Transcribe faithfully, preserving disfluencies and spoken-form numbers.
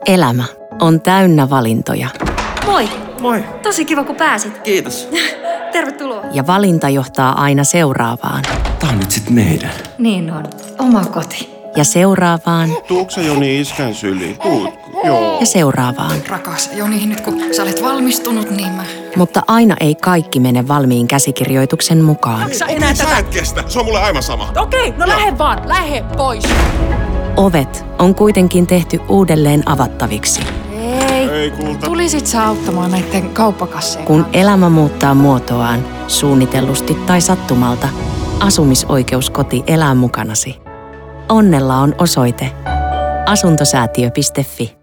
Elämä on täynnä valintoja. Moi! Moi! Tosi kiva, kun pääsit. Kiitos. Tervetuloa. Ja valinta johtaa aina seuraavaan. Tää on nyt sit meidän. Niin on. Oma koti. Ja seuraavaan. Tuukse Joni iskän syliin? Tuutko? Joo. Ja seuraavaan. Rakas Joni, nyt kun sä olet valmistunut, niin mä... Mutta aina ei kaikki mene valmiin käsikirjoituksen mukaan. Sä enää Sä et kestä. Se on mulle aivan sama. Okei, no lähde vaan, lähde pois. Ovet on kuitenkin tehty uudelleen avattaviksi. Ei, Ei kulta. Tulisit sä auttamaan näiden kauppakasseen? Kun elämä muuttaa muotoaan, suunnitellusti tai sattumalta, asumisoikeuskoti elää mukanasi. Onnella on osoite asuntosäätiö piste fi.